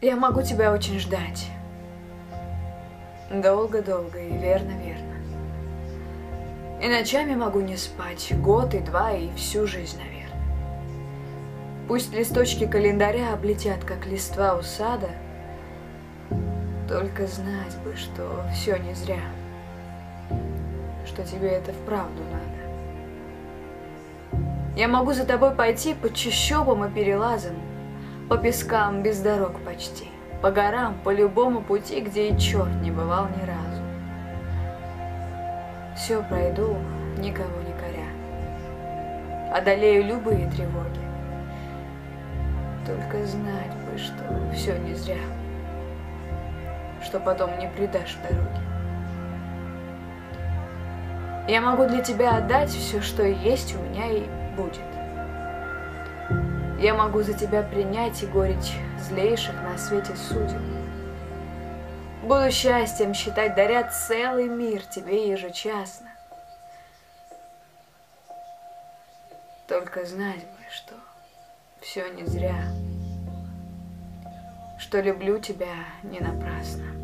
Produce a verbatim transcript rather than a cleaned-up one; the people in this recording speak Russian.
Я могу тебя очень ждать. Долго-долго и верно-верно. И ночами могу не спать, год и два, и всю жизнь, наверное. Пусть листочки календаря облетят, как листва у сада, только знать бы, что все не зря, что тебе это вправду надо. Я могу за тобой пойти по чащобам и перелазам, по пескам без дорог почти, по горам, по любому пути, где и черт не бывал ни разу. Все пройду, никого не коря, одолею любые тревоги. Только знать бы, что все не зря, что потом не предашь в дороге. Я могу для тебя отдать все, что есть у меня и будет. Я могу за тебя принять и горечь злейших на свете судеб. Буду счастьем считать, даря целый мир тебе ежечасно. Только знать бы, что все не зря, что люблю тебя не напрасно.